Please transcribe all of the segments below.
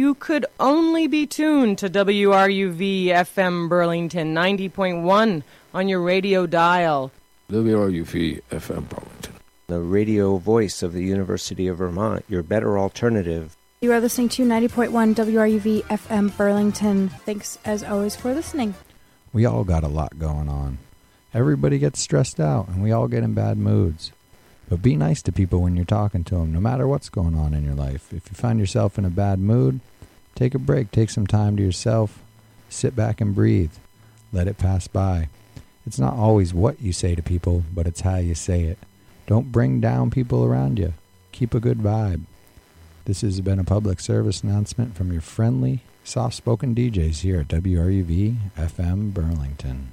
you could only be tuned to WRUV FM Burlington 90.1 on your radio dial. WRUV FM Burlington, the radio voice of the University of Vermont, your better alternative. You are listening to 90.1 WRUV FM Burlington. Thanks, as always, for listening. We all got a lot going on. Everybody gets stressed out, and we all get in bad moods. But be nice to people when you're talking to them, no matter what's going on in your life. If you find yourself in a bad mood, take a break. Take some time to yourself. Sit back and breathe. Let it pass by. It's not always what you say to people, but it's how you say it. Don't bring down people around you. Keep a good vibe. This has been a public service announcement from your friendly, soft-spoken DJs here at WRUV FM Burlington.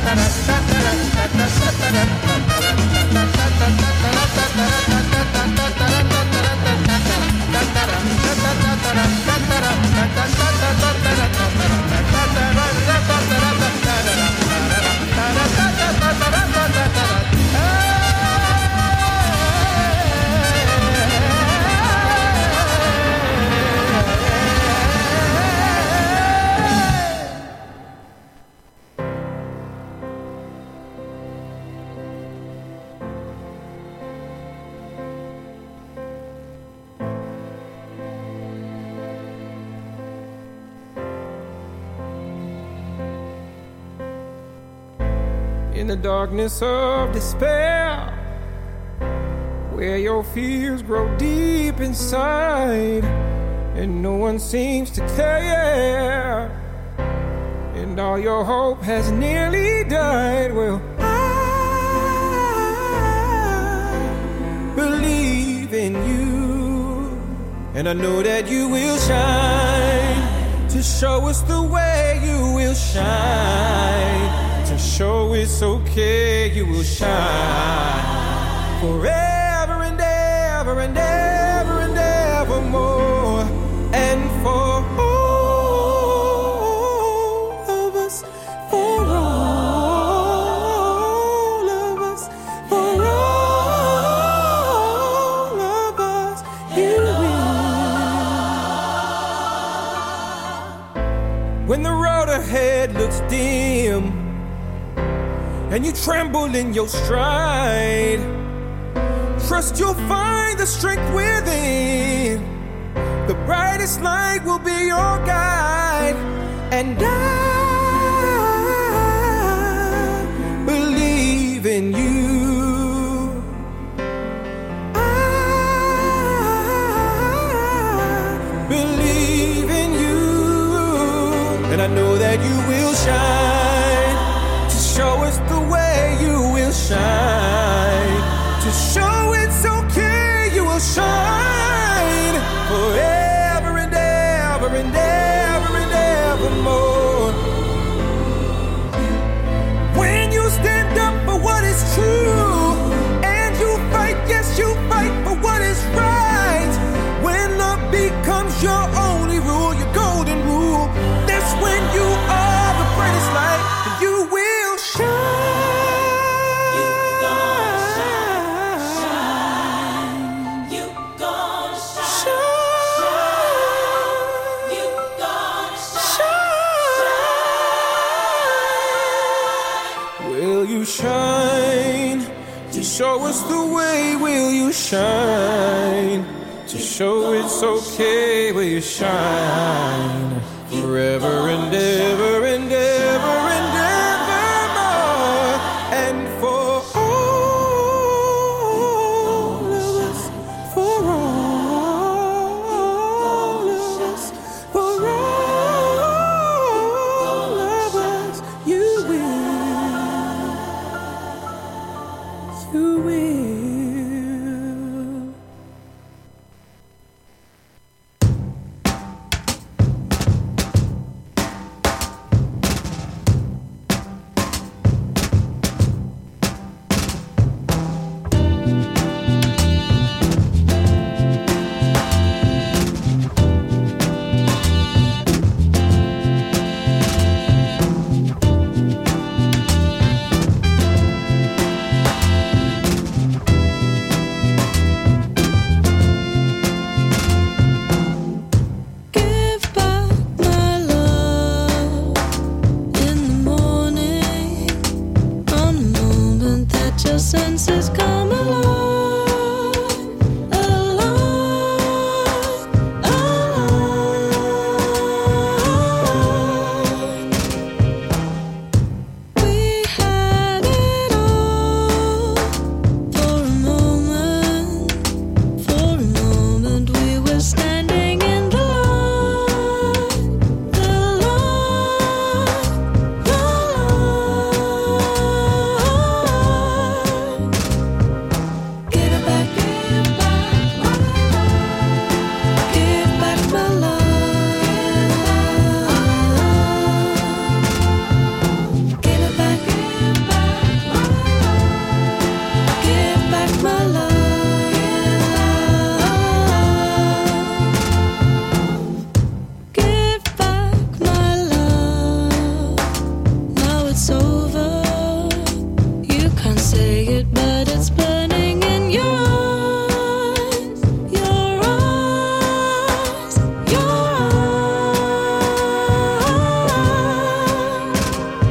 In the darkness of despair, where your fears grow deep inside, and no one seems to care, and all your hope has nearly died. Well, I believe in you, and I know that you will shine to show us the way you will shine. To show it's okay, you will shine forever and ever and ever and evermore. And for all of us, for all of us, for all of us, you will. When the road ahead looks dim and you tremble in your stride, trust you'll find the strength within. The brightest light will be your guide. And I believe in you. I believe in you. And I know that you will shine to show us the way you will shine. To show it's okay, you will shine forever and ever and ever and evermore. When you stand up for what is true, and you fight, yes, you fight for what is right. When love becomes your only rule, your golden rule, that's when you are the brightest light, and you will shine. Shine to show us the way, will you shine? To show it's okay, will you shine forever and ever and ever and evermore? And for all of us, for all of us, for all of us, you will. You will. Senses come alive, alive, alive. We had it all for a moment we were standing in the light, the light, the light. it's over. You can't say it, but it's burning in your eyes, your eyes, your eyes.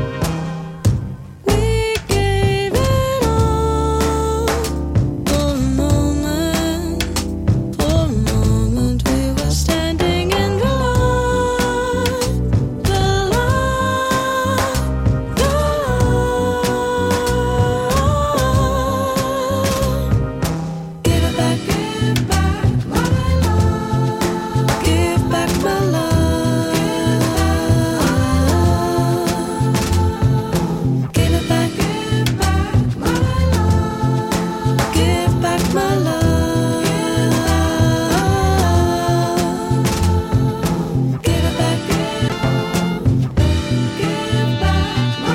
We gave it all for a moment. For a moment, we were standing in the light, the light, the light. Give it back my love. Give back my love. Give it back my love. Give back my love. Give it back. Give back my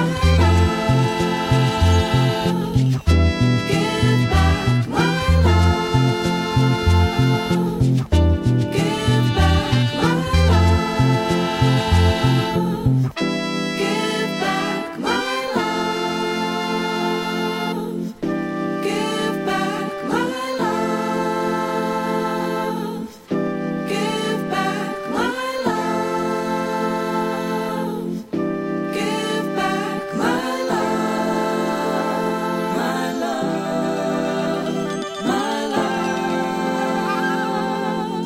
love. Give back my love. Give back my love. Give back my love. Give back my love. Give back my love. Give back my love. My love. My love.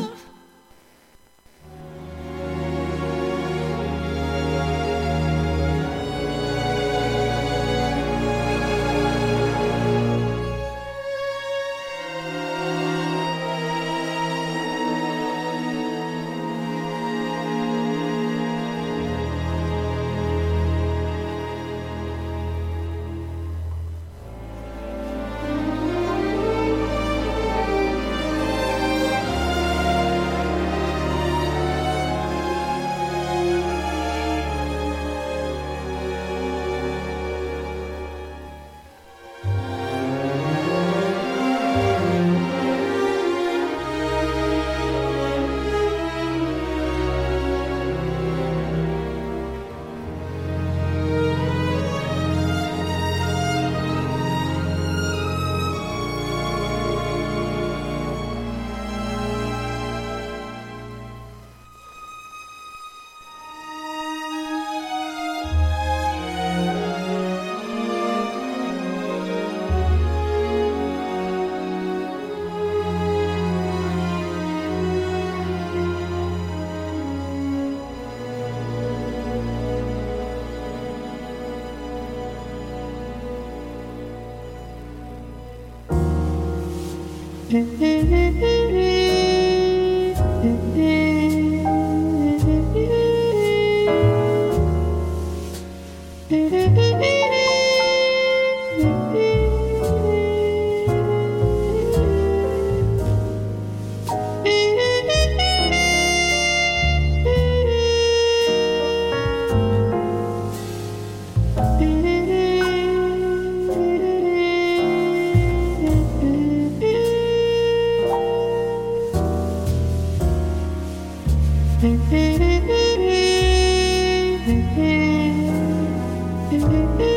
Thank you.